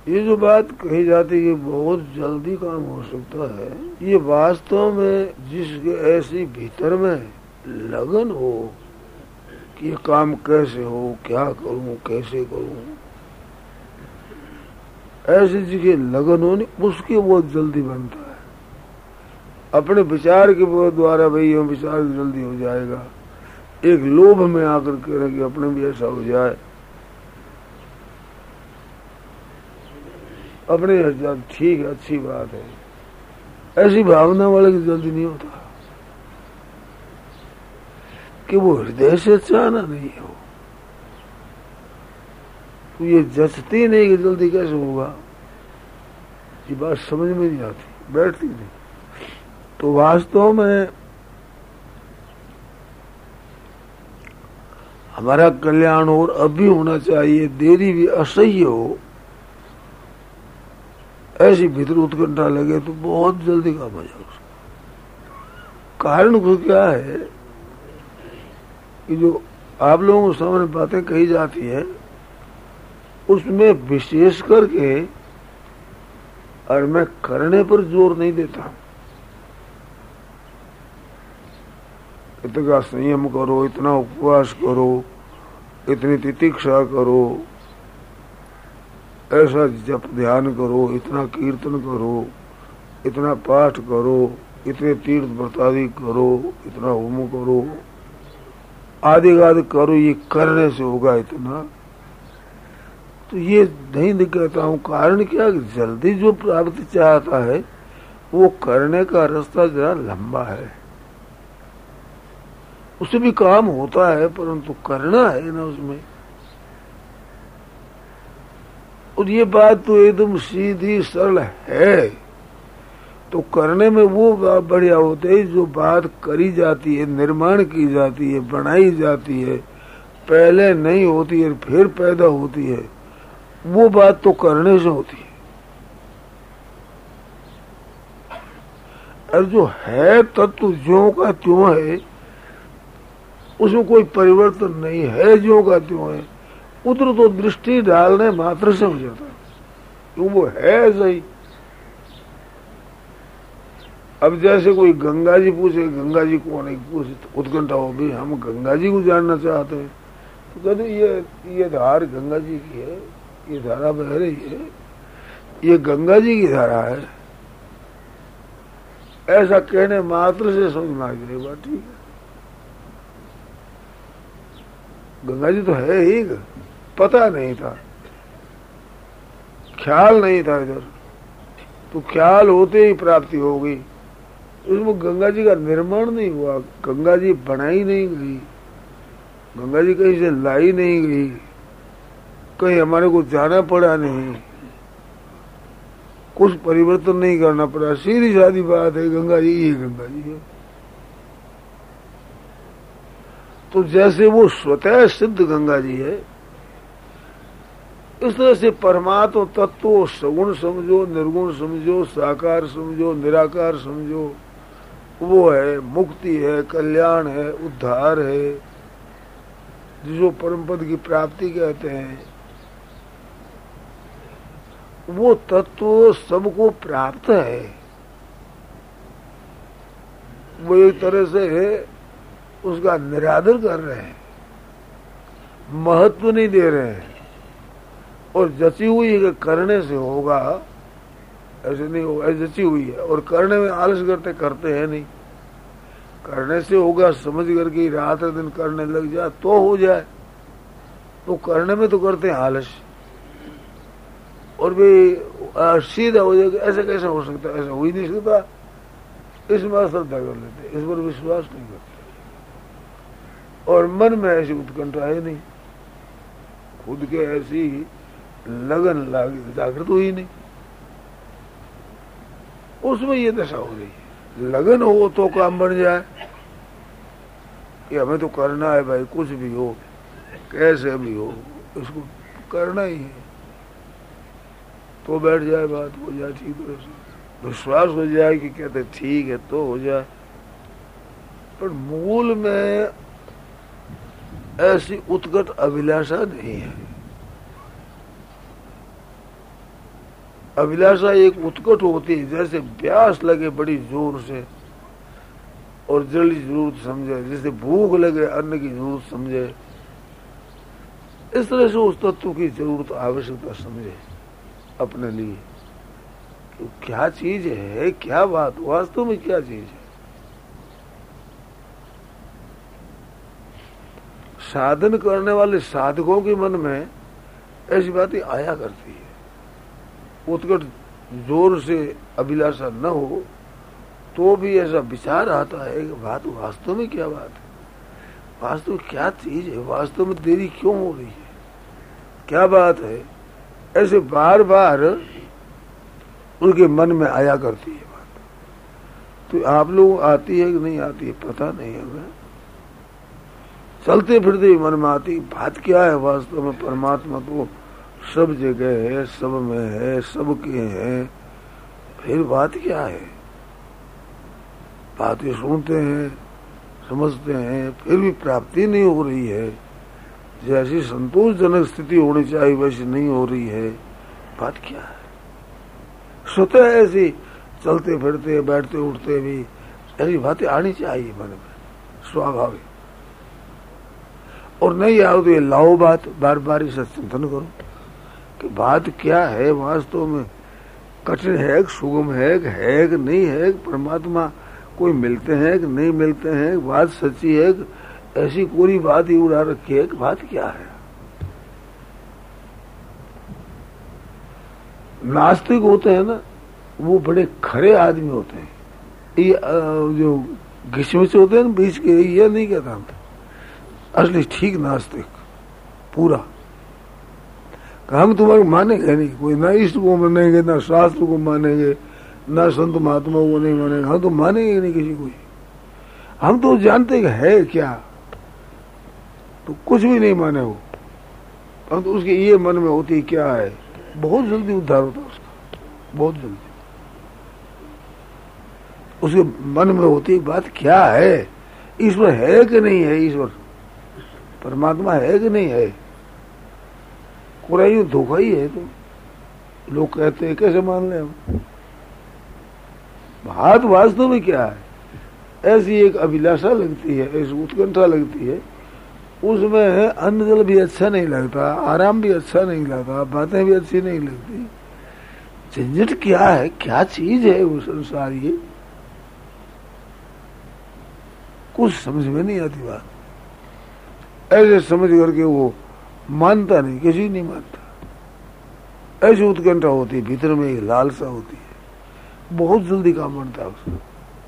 ये जो बात कही जाती है बहुत जल्दी काम हो सकता है, ये वास्तव में जिसके ऐसी भीतर में लगन हो कि ये काम कैसे हो, क्या करूं, कैसे करूं, ऐसी जिसकी लगन हो नहीं, उसके बहुत जल्दी बनता है। अपने विचार के द्वारा भाई ये विचार जल्दी हो जाएगा, एक लोभ में आकर के कि अपने भी ऐसा हो जाए, अपने ठीक है, अच्छी बात है, ऐसी भावना वाले की जल्दी नहीं होता कि वो हृदय से चाहना नहीं हो, तो ये जचती नहीं कि जल्दी कैसे होगा, ये बात समझ में नहीं आती, बैठती नहीं। तो वास्तव में हमारा कल्याण और अभी होना चाहिए, देरी भी असह्य हो, ऐसी भीतर उत्कंठा लगे तो बहुत जल्दी काम हो जाएगा। कारण को क्या है कि जो आप लोगों के सामने बातें कही जाती है उसमें विशेष करके, और मैं करने पर जोर नहीं देता, इतना संयम करो, इतना उपवास करो, इतनी तितिक्षा करो, ऐसा जप ध्यान करो, इतना कीर्तन करो, इतना पाठ करो, इतने तीर्थ व्रत आदि करो, इतना होम करो, आदि आदि करो, ये करने से होगा इतना, तो ये नहीं कहता हूँ। कारण क्या, जल्दी जो प्राप्ति चाहता है वो करने का रास्ता जरा लंबा है, उससे भी काम होता है परंतु करना है ना उसमें। और ये बात तो एकदम सीधी सरल है, तो करने में वो बढ़िया होते है जो बात करी जाती है, निर्माण की जाती है, बनाई जाती है, पहले नहीं होती है फिर पैदा होती है, वो बात तो करने से होती है। और जो है तत्व ज्यों का त्यों है, उसमें कोई परिवर्तन नहीं है, ज्यों का त्यों है, उधर तो दृष्टि डालने मात्र से हो जाता है, क्यों वो है सही। अब जैसे कोई गंगा जी पूछे, गंगा जी कौन है, पूछे उत्कंठा हो भी, हम गंगा जी को जानना चाहते हैं, तो कहते ये धार गंगा जी की है, ये धारा बह रही है, ये गंगा जी की धारा है, ऐसा कहने मात्र से समझ में आ गई बात, ठीक है, गंगा जी तो है ही, पता नहीं था, ख्याल नहीं था इधर, तो ख्याल होते ही प्राप्ति हो गई। उसमें गंगा जी का निर्माण नहीं हुआ, गंगा जी बनाई नहीं गई, गंगा जी कहीं से लाई नहीं गई, कहीं हमारे को जाना पड़ा नहीं, कुछ परिवर्तन नहीं करना पड़ा, सीधी सादी बात है, गंगा जी ये गंगा जी है। तो जैसे वो स्वतः सिद्ध गंगा जी है, इस तरह से परमात्मा तत्व सगुण समझो, निर्गुण समझो, साकार समझो, निराकार समझो, वो है, मुक्ति है, कल्याण है, उद्धार है, जिसको परम पद की प्राप्ति कहते हैं, वो तत्व सबको प्राप्त है। वो एक तरह से है, उसका निरादर कर रहे हैं, महत्व नहीं दे रहे हैं, और जची हुई है कि करने से होगा, ऐसे नहीं होगा, जची हुई है, और करने में आलस करते हैं नहीं, करने से होगा समझ करके रात दिन करने लग जाए तो हो जाए, तो करने में तो करते हैं आलस, और भी सीधा हो जाएगा, ऐसा कैसे हो सकता है, ऐसा हो ही नहीं सकता, इसमें अश्रद्धा कर लेते, इस पर विश्वास नहीं करते, और मन में ऐसी उत्कंठा है नहीं, खुद के ऐसी लगन जागृत हुई नहीं, उसमें ये दशा हो रही है। लगन हो तो काम बन जाए कि हमें तो करना है भाई, कुछ भी हो कैसे भी हो इसको करना ही है, तो बैठ जाए, बात हो जाए ठीक तरह से, विश्वास हो जाए कि कहते ठीक है तो हो जाए। पर मूल में ऐसी उत्कट अभिलाषा नहीं है, अभिलाषा एक उत्कट होती है, जैसे प्यास लगे बड़ी जोर से और जल की जरूरत समझे, जैसे भूख लगे अन्न की जरूरत समझे, इस तरह से उस तत्व की जरूरत आवश्यकता समझे अपने लिए। तो क्या चीज है, क्या बात वास्तव में क्या चीज है। साधन करने वाले साधकों के मन में ऐसी बातें आया करती है। उत्कट जोर से अभिलाषा न हो तो भी ऐसा विचार आता है कि बात वास्तव में क्या बात है, वास्तव में क्या चीज है, वास्तव में देरी क्यों हो रही है, क्या बात है। ऐसे बार बार उनके मन में आया करती है बात। तो आप लोग आती है कि नहीं आती है पता नहीं है, हमें चलते फिरते मन में आती बात क्या है। वास्तव में परमात्मा तो सब जगह है, सब में है, सबके है, फिर बात क्या है। बातें सुनते हैं, समझते हैं, फिर भी प्राप्ति नहीं हो रही है, जैसी संतोषजनक स्थिति होनी चाहिए वैसी नहीं हो रही है। बात क्या है। स्वतः ऐसी चलते फिरते बैठते उठते भी ऐसी बातें आनी चाहिए मन में, स्वाभाविक। और नहीं आओ तो ये लाओ बात, बार बार इसे चिंतन करो कि बात क्या है, वास्तव में कठिन है, सुगम है कि नहीं है, परमात्मा कोई मिलते हैं कि नहीं मिलते हैं, बात सच्ची है कि ऐसी कोई बात ही उड़ा रखी है कि बात क्या है। नास्तिक होते हैं ना, वो बड़े खरे आदमी होते हैं। ये जो घिसमिस होते हैं ना बीच के, ये नहीं कहता हम असली ठीक नास्तिक पूरा। हम तुम्हारे मानेंगे नहीं, कोई ना इष्ट को मानेंगे, ना शास्त्र को मानेंगे, ना संत महात्मा को नहीं मानेंगे, हम तो मानेंगे नहीं किसी को। हम तो जानते कि है क्या, तो कुछ भी नहीं माने हो। हम तो उसके ये मन में होती क्या है, बहुत जल्दी उद्धार होता है उसका, बहुत जल्दी। उसके मन में होती बात क्या है, ईश्वर है कि नहीं है, ईश्वर परमात्मा है कि नहीं है। कोई धोखा ही है। तो लोग कहते हैं कैसे मान ले हम, बात वास्तव में क्या है। ऐसी एक अभिलाषा लगती है, ऐसी उत्कंठा लगती है, उसमें अन्न जल भी अच्छा नहीं लगता, आराम भी अच्छा नहीं लगता, बातें भी अच्छी नहीं लगती। झंझट क्या है, क्या चीज है वो संसार, ये कुछ समझ में नहीं आती बात। ऐसे समझ करके वो मानता नहीं, किसी नहीं मानता। ऐसी उत्कंठा होती है, भीतर में एक लालसा होती है, बहुत जल्दी काम बनता है उसका।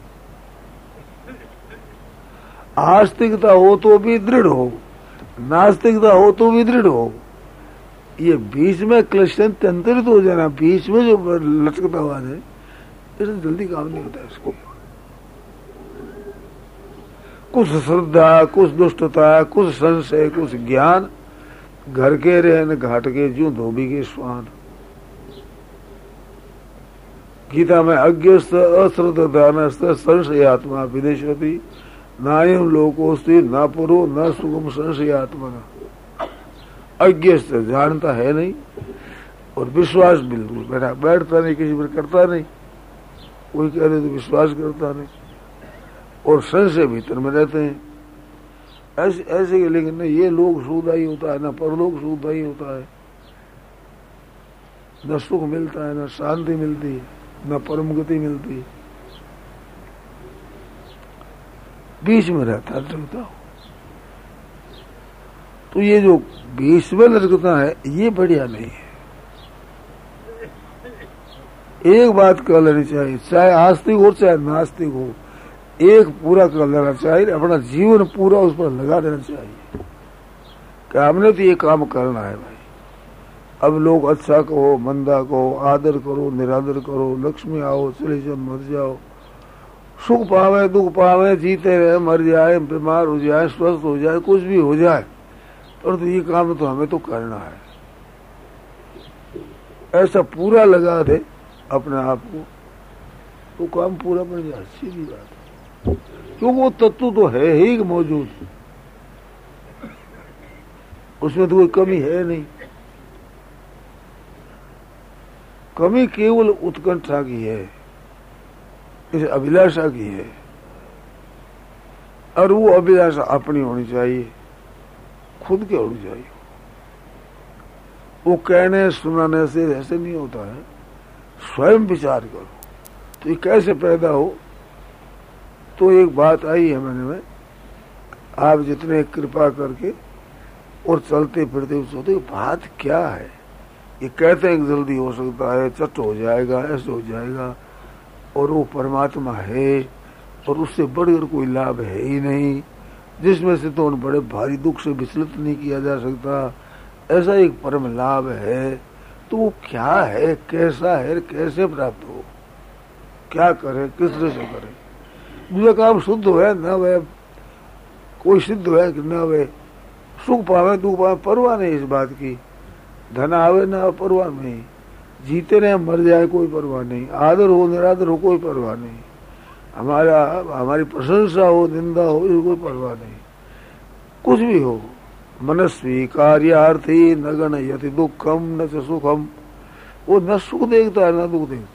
आस्तिकता हो तो भी दृढ़ हो, नास्तिकता हो तो भी दृढ़ हो। ये बीच में क्लेशन तंत्रित हो जाना, बीच में जो लचकता हुआ है, इससे जल्दी काम नहीं होता इसको। कुछ श्रद्धा, कुछ दुष्टता, कुछ संशय, कुछ ज्ञान, घर के रहन घाट के ज्यों धोबी के स्वान। गीता में अज्ञस्त अश्रद्धानस्त संशयात्मा विदेशति नायम लोकोस्ति न पुरो न सुगम संशयात्मा। अज्ञस्त जानता है नहीं और विश्वास बिल्कुल बैठता नहीं, किसी पर करता नहीं, कोई कह दे तो विश्वास करता नहीं, और संशय भीतर में रहते हैं। ऐसे के लेकिन नहीं, ये लोग सुखदायी होता है, न परलोक सुखदायी होता है, न सुख मिलता है, न शांति मिलती है, न परम गति मिलती है। बीच में रहता है लटकता हो। तो ये जो बीच में लटकता है ये बढ़िया नहीं है। एक बात कर लेनी चाहिए, चाहे आस्तिक हो चाहे नास्तिक हो, एक पूरा कर लेना चाहिए, अपना जीवन पूरा उस पर लगा देना चाहिए कि हमने तो ये काम करना है भाई। अब लोग अच्छा कहो मंदा कहो, आदर करो निरादर करो, लक्ष्मी आओ चले जाओ मर जाओ, सुख पावे दुख पावे, जीते रहे मर जाए, बीमार हो जाए स्वस्थ हो जाए, कुछ भी हो जाए, और तो ये काम तो हमें तो करना है। ऐसा पूरा लगा दे अपने आप को तो काम पूरा बन जाए, सीधी बात। क्योंकि वो तत्व तो है ही मौजूद, उसमें तो कोई कमी है नहीं। कमी केवल उत्कंठा की है, इस अभिलाषा की है, और वो अभिलाषा अपनी होनी चाहिए, खुद की होनी चाहिए। वो कहने सुनाने से ऐसे नहीं होता है, स्वयं विचार करो। तो ये कैसे पैदा हो? तो एक बात आई है मन में, आप जितने कृपा करके और चलते फिरते सोचते बात क्या है, ये कहते हैं कि जल्दी हो सकता है, चट हो जाएगा, ऐसे हो जाएगा, और वो परमात्मा है और उससे बढ़कर कोई लाभ है ही नहीं, जिसमें से तो उन बड़े भारी दुख से विचलित नहीं किया जा सकता, ऐसा एक परम लाभ है। तो वो क्या है, कैसा है, कैसे प्राप्त हो, क्या करे, किस तरह से करे? दूसरा काम शुद्ध हो न वह कोई सिद्ध है कि न वह सुख पावे दुख पावे, परवाह नहीं इस बात की। धन आवे ना परवाह नहीं, जीते रहे मर जाए कोई परवाह नहीं, आदर हो निरादर हो कोई परवाह नहीं, हमारी प्रशंसा हो निंदा हो इसकी कोई परवाह नहीं, कुछ भी हो। मनस्वी कार्यार्थी न गणयति दुखम न च सुखम, वो न सुख देखता है न दुख देखता।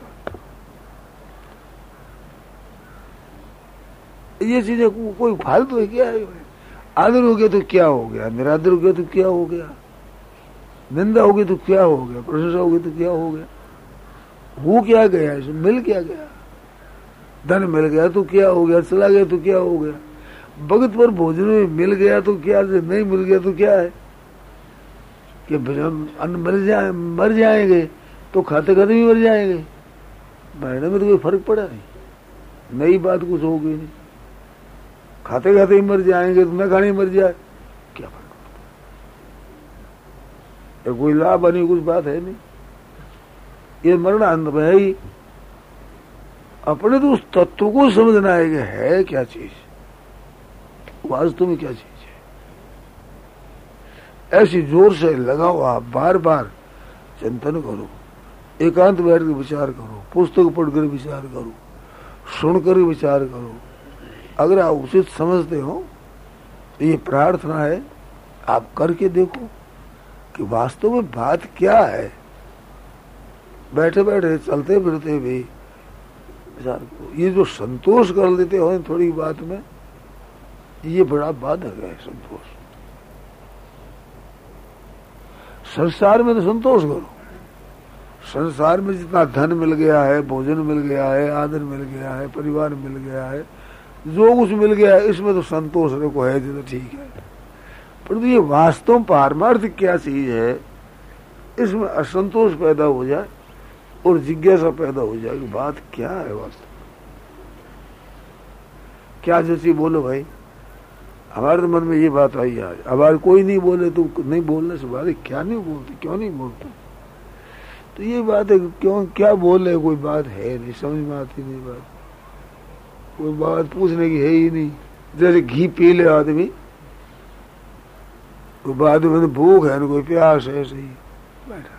ये चीजें कोई फालतू है क्या है? आदर हो गया तो क्या हो गया, निरादर हो गया तो क्या हो गया, निंदा होगी तो क्या हो गया, प्रशंसा होगी तो क्या हो गया? वो क्या गया, इसमें मिल क्या गया? धन मिल गया तो क्या हो गया, चला गया तो क्या हो गया? भगत पर भोजन में मिल गया तो क्या, नहीं मिल गया तो क्या है कि अन्न मर जाएंगे तो खाते खाते भी मर जाएंगे, मरने में तो कोई फर्क पड़ा नहीं, नई बात कुछ होगी नहीं, खाते खाते ही मर जाएंगे तो न खाने मर जाए, क्या फर्क पड़ता? कोई लाभ नहीं, कुछ बात है नहीं, ये मरना अंत में है ही। अपने तो उस तत्व को समझना है कि है क्या चीज, वास्तव में क्या चीज है। ऐसी जोर से लगाओ, आप बार बार चिंतन करो, एकांत बैठ कर विचार करो, पुस्तक पढ़कर विचार करो, सुनकर विचार करो। अगर आप उचित समझते हो तो ये प्रार्थना है, आप करके देखो कि वास्तव में बात क्या है। बैठे बैठे चलते फिरते भी विचार करो। ये जो संतोष कर लेते हो थोड़ी बात में, ये बड़ा बाधक है संतोष। संसार में तो संतोष करो, संसार में जितना धन मिल गया है, भोजन मिल गया है, आदर मिल गया है, परिवार मिल गया है, जो कुछ मिल गया है, इसमें तो संतोष को है तो ठीक है। परंतु ये वास्तव पारमार्थ क्या चीज है, इसमें असंतोष पैदा हो जाए और जिज्ञासा पैदा हो जाए कि बात क्या है वास्तव, क्या जैसी बोलो भाई। हमारे तो मन में ये बात आई आज, अब कोई नहीं बोले तो नहीं बोलने से बात है, क्या नहीं बोलते, क्यों नहीं बोलते? तो ये बात है, क्यों क्या बोल रहे, कोई बात है नहीं, समझ में आती नहीं बात, कोई बात पूछने की है ही नहीं। जैसे घी पी ले आदमी, कोई बाद में भूख है ना कोई प्यास है, ऐसे ही बैठा,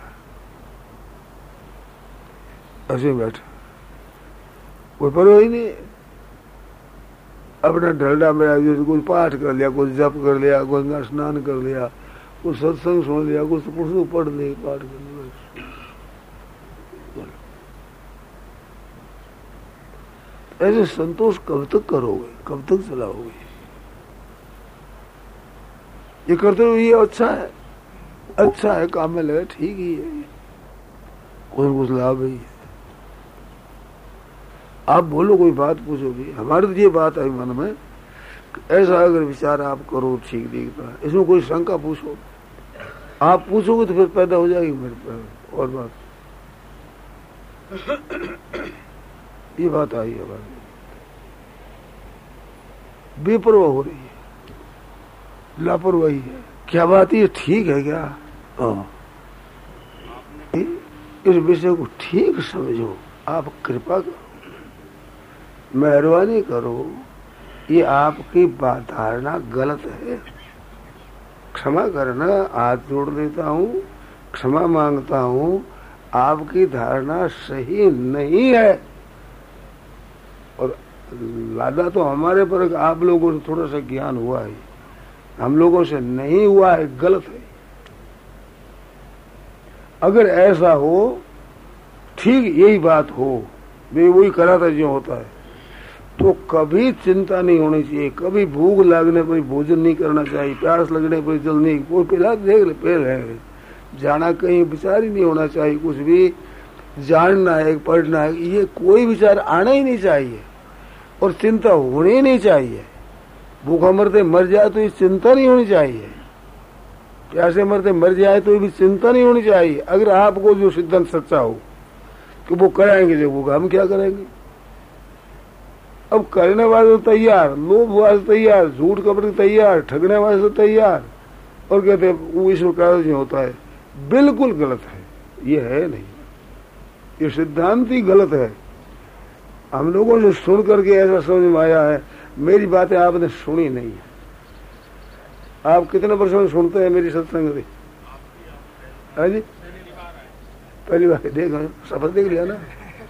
ऐसे बैठा, कोई परवाह ही नहीं, अपना ढलडा में कोई पाठ कर लिया, कुछ जप कर लिया, गंगा स्नान कर लिया, कुछ सत्संग सुन लिया, कुछ पुस्तक पढ़ ले, पाठ कर लिया। ऐसे संतोष कब तक करोगे, कब तक चलाओगे? ये करते हुए ये अच्छा है, अच्छा है, काम में लगे, ठीक ही है, कुछ लाभ ही है। आप बोलो, कोई बात पूछो भी, हमारे तो ये बात है मन में, ऐसा अगर विचार आप करो ठीक दिखता है, इसमें कोई शंका पूछो, आप पूछोगे तो फिर पैदा हो जाएगी मेरे पर और बात। ये बात आई है, बात बेपरवाह हो रही है, लापरवाही है, क्या बात ये ठीक है क्या? इस विषय को ठीक समझो, आप कृपा करो, मेहरबानी करो, ये आपकी धारणा गलत है, क्षमा करना, हाथ जोड़ देता हूँ, क्षमा मांगता हूँ, आपकी धारणा सही नहीं है। और लादा तो हमारे पर, आप लोगों से थोड़ा सा ज्ञान हुआ है, हम लोगों से नहीं हुआ है, गलत है। अगर ऐसा हो ठीक यही बात हो, वे वही करा था जो होता है, तो कभी चिंता नहीं होनी चाहिए। कभी भूख लगने पर भोजन नहीं करना चाहिए, प्यास लगने पर जल नहीं, कोई पिला देख ले पेल है, जाना कहीं विचार ही नहीं होना चाहिए। कुछ भी जानना है, पढ़ना है, ये कोई विचार आना ही नहीं चाहिए और चिंता होनी ही नहीं चाहिए। भूखा मरते मर जाए तो ये चिंता नहीं होनी चाहिए, प्यासे मरते मर जाए तो ये भी चिंता नहीं होनी चाहिए। अगर आपको जो सिद्धांत सच्चा हो कि वो कराएंगे जो भूखा, हम क्या करेंगे? अब करने वाले तो तैयार, लोभ वाले तैयार, झूठ कपड़े तैयार, ठगने वाले तो तैयार, और कहते वो ईश्वर कार्य होता है। बिल्कुल गलत है, ये है नहीं, ये सिद्धांत ही गलत है। हम लोगों से सुन करके ऐसा समझ में आया है, मेरी बातें आपने सुनी नहीं है। आप कितने वर्षों में सुनते हैं मेरी सत्संग? हाँ जी, पहली बार देखा, सफर देख लिया ना।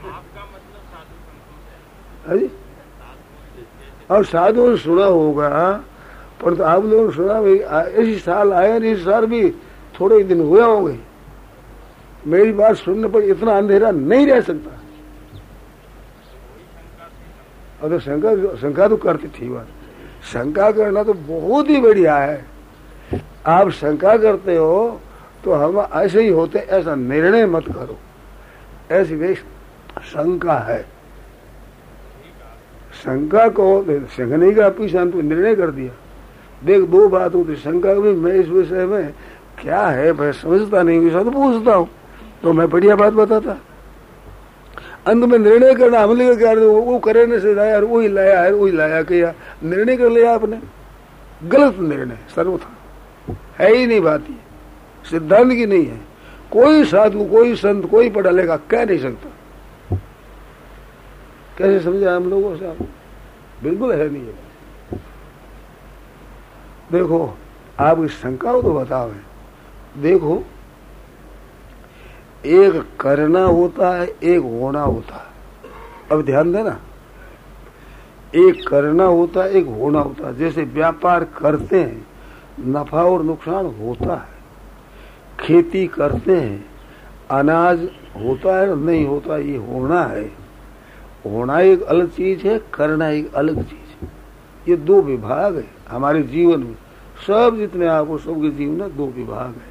हाँ जी, और साधुओं ने सुना होगा, पर तो आप लोगों ने सुना भाई इसी साल आया, इस साल भी थोड़े दिन हुए होंगे। मेरी बात सुनने पर इतना अंधेरा नहीं रह सकता। और तो शंका तो करती थी बात, शंका करना तो बहुत ही बढ़िया है। आप शंका करते हो तो हम ऐसे ही होते, ऐसा निर्णय मत करो। ऐसी वे शंका है, शंका को शंकने का पीछे तो निर्णय कर दिया। देख दो बात होती, शंका भी मैं इस विषय में क्या है मैं समझता नहीं, विषय तो पूछता हूँ, तो मैं बढ़िया बात बताता। अंत में निर्णय करना हम लोग क्या, वो करने से लाया, वही लाया है, वही लाया किया, निर्णय कर लिया आपने। गलत निर्णय सर्वथा है ही नहीं, बात ये सिद्धांत की नहीं है। कोई साधु, कोई संत, कोई पढ़ा लिखा कह नहीं सकता। कैसे समझा हम लोगों से? आप बिल्कुल है नहीं है। देखो आप इस शंका को तो बताओ। देखो एक करना होता है, एक होना होता है। अब ध्यान देना, एक करना होता है, एक होना होता है। जैसे व्यापार करते हैं, नफा और नुकसान होता है। खेती करते हैं, अनाज होता है नहीं होता, ये होना है। होना एक अलग चीज है, करना एक अलग चीज है। ये दो विभाग है हमारे जीवन में। सब जितने आपको सबके जीवन में दो विभाग है।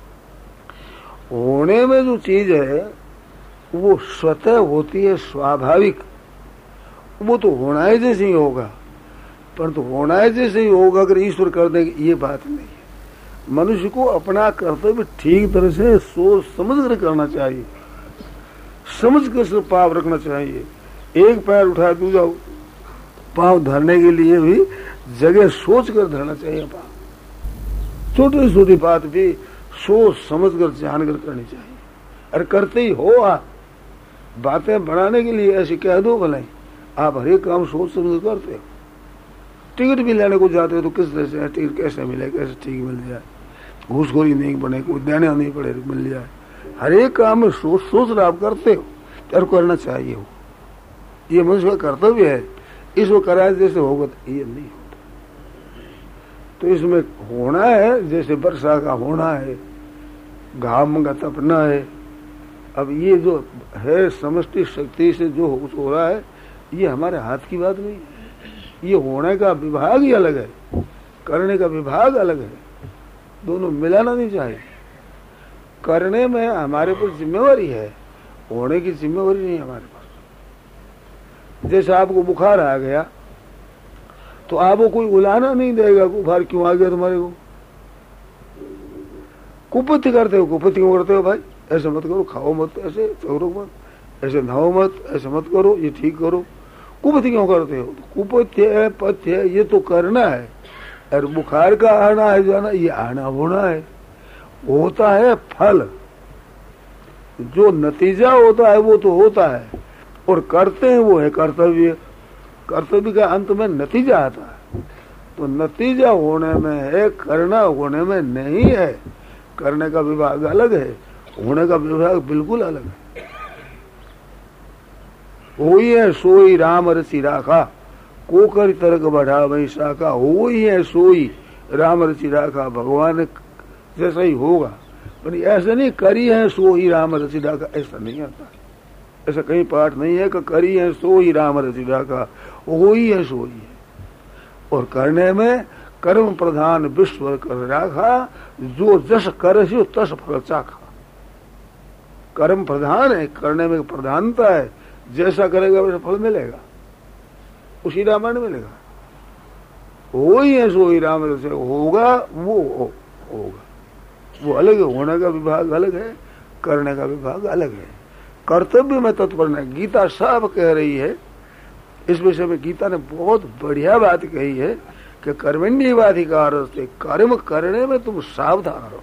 होने में जो चीज है वो स्वतः होती है, स्वाभाविक, वो तो होना है जैसे ही होगा। परंतु होना है जैसे ही होगा अगर ईश्वर कर देंगे, ये बात नहीं है। मनुष्य को अपना कर्तव्य ठीक तरह से सोच समझ कर करना चाहिए, समझ कर सिर्फ पाव रखना चाहिए। एक पैर उठा दूसरा पांव धरने के लिए भी जगह सोच कर धरना चाहिए। पांव छोटी छोटी बात भी सोच समझ कर जान कर करनी चाहिए। अरे करते ही हो आप, बातें बढ़ाने के लिए ऐसे कह दो भलाई, आप हर एक काम सोच समझ करते हो। टिकट भी लेने को जाते हो तो किस तरह से टिकट कैसे मिले, कैसे ठीक मिल जाए, घूसखोरी नहीं बने, कोई देना नहीं पड़े, मिल जाए। हर एक काम में सोच सोच आप करते हो, और करना चाहिए हो। ये मनुष्य का कर्तव्य है। इसको कराए जैसे होगा तो ये नहीं होता। तो इसमें होना है, जैसे वर्षा का होना है, घाम का तपना है। अब ये जो है समष्टि शक्ति से जो हो रहा है, ये हमारे हाथ की बात नहीं है। ये होने का विभाग ही अलग है, करने का विभाग अलग है। दोनों मिलाना नहीं चाहिए। करने में हमारे पर जिम्मेवारी है, होने की जिम्मेवारी नहीं हमारे पास। जैसे आपको बुखार आ गया तो आपको कोई उलाना नहीं देगा, बुखार क्यों आ गया तुम्हारे को। कुपथ्य करते हो, कुपथ्य क्यों करते हो भाई? ऐसे मत करो, खाओ मत, ऐसे करो मत, ऐसे नहाओ मत, ऐसे मत करो, ये ठीक करो। कुपथ्य क्यों करते हो? कुपथ्य है, पथ्य है, ये तो करना है। और बुखार का आना है जाना, ये आना होना है। होता है फल, जो नतीजा होता है वो तो होता है, और करते हैं वो है कर्तव्य। कर्तव्य का अंत में नतीजा आता है। तो नतीजा होने में है, करना होने में नहीं है। करने का विभाग अलग है, होने का विभाग बिल्कुल अलग है। होई है सोई राम रचि राखा, को कर तर्क बढ़ा वही शाखा। होई है सोई राम रचि राखा, भगवान जैसा ही होगा। पर ऐसा नहीं करी है सोई राम रचि राखा, ऐसा नहीं आता। ऐसा कहीं पाठ नहीं है कि करी है सो ही राम रचि राखा, वो ही है सो ही है। और करने में कर्म प्रधान विश्व कर राखा, जो जस कर तस फल चाखा। कर्म प्रधान है, करने में प्रधानता है, जैसा करेगा वैसा फल मिलेगा, उसी रामायण मिलेगा। वो ही है सो ही राम रचि होगा, वो होगा। वो अलग है, होने का विभाग अलग है, करने का विभाग अलग है। कर्तव्य में तत्पर नहीं। गीता साफ कह रही है इस विषय में। गीता ने बहुत बढ़िया बात कही है कि कर्मण्येवाधिकार से, कर्म करने में तुम सावधान रहो।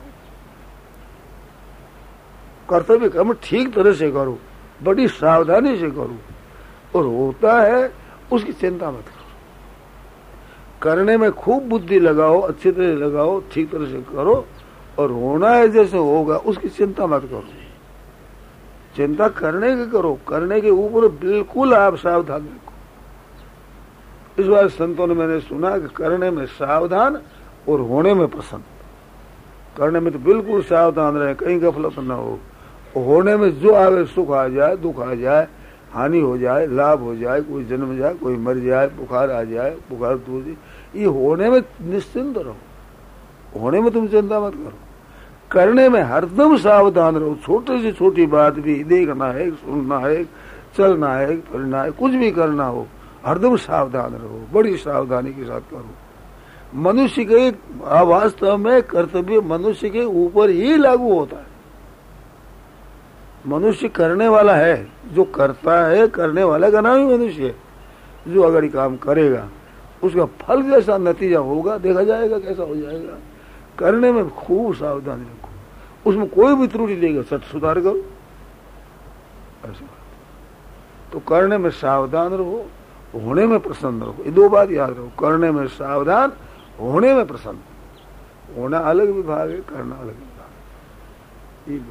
कर्तव्य कर्म ठीक तरह से करो, बड़ी सावधानी से करो, और होता है उसकी चिंता मत करो। करने में खूब बुद्धि लगाओ, अच्छी तरह लगाओ, ठीक तरह से करो, और होना है जैसे होगा उसकी चिंता मत करो। चिंता करने की करो, करने के ऊपर बिल्कुल आप सावधान रखो। इस बार संतों ने मैंने सुना कि करने में सावधान और होने में प्रसन्न। करने में तो बिल्कुल सावधान रहे, कहीं गफलत न हो। होने में जो आवे, सुख आ जाए, दुख आ जाए, हानि हो जाए, लाभ हो जाए, कोई जन्म जाए, कोई मर जाए, बुखार आ जाए, बुखार दूर जाए, ये होने में निश्चिंत रहो। होने में तुम चिंता मत करो। करने में हरदम सावधान रहो। छोटी से छोटी बात भी, देखना है, सुनना है, चलना है, फिरना है, कुछ भी करना हो, हरदम सावधान रहो, बड़ी सावधानी के साथ करो। मनुष्य के वास्तव में कर्तव्य मनुष्य के ऊपर ही लागू होता है। मनुष्य करने वाला है, जो करता है, करने वाला का नाम ही मनुष्य है। जो अगर काम करेगा उसका फल जैसा नतीजा होगा, देखा जाएगा कैसा हो जाएगा। करने में खूब सावधानी रखो, उसमें कोई भी त्रुटि देगा सच सुधार करो, ऐसा। तो करने में सावधान रहो, होने में प्रसन्न रहो। ये दो बात याद रहो, करने में सावधान, होने में प्रसन्न। होना अलग विभाग है, करना अलग विभाग है।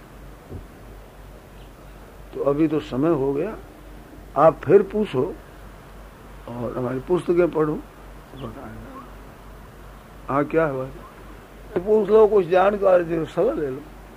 तो अभी तो समय हो गया, आप फिर पूछो और हमारी पुस्तकें पढ़ो, बताएंगे। हाँ, क्या है बात? पूछ लो, कुछ जानकारी दे, सलाह ले लो।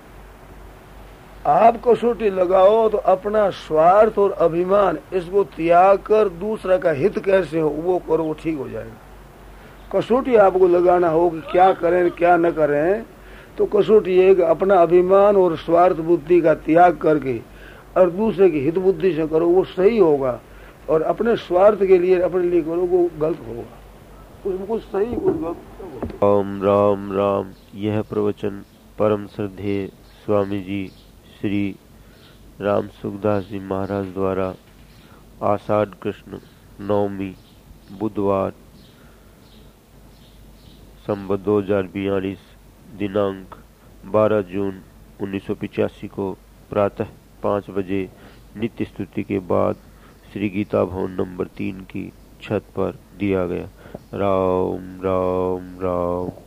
आप कसौटी लगाओ तो अपना स्वार्थ और अभिमान इसको त्याग कर दूसरा का हित कैसे हो वो करो, वो ठीक हो जाएगा। कसौटी आपको लगाना हो कि क्या करें क्या न करें, तो कसौटी है कि अपना अभिमान और स्वार्थ बुद्धि का त्याग करके और दूसरे की हित बुद्धि से करो, वो सही होगा। और अपने स्वार्थ के लिए अपने लिए करो, वो गलत होगा। उसमें कुछ सही कुछ गलत। राम राम राम। यह प्रवचन परम श्रद्धेय स्वामी जी श्री राम सुखदास जी महाराज द्वारा आषाढ़ कृष्ण नवमी बुधवार संवत 2042 दिनांक 12 जून 1985 को प्रातः 5 बजे नित्य स्तुति के बाद श्री गीता भवन नंबर 3 की छत पर दिया गया। राम राम राम।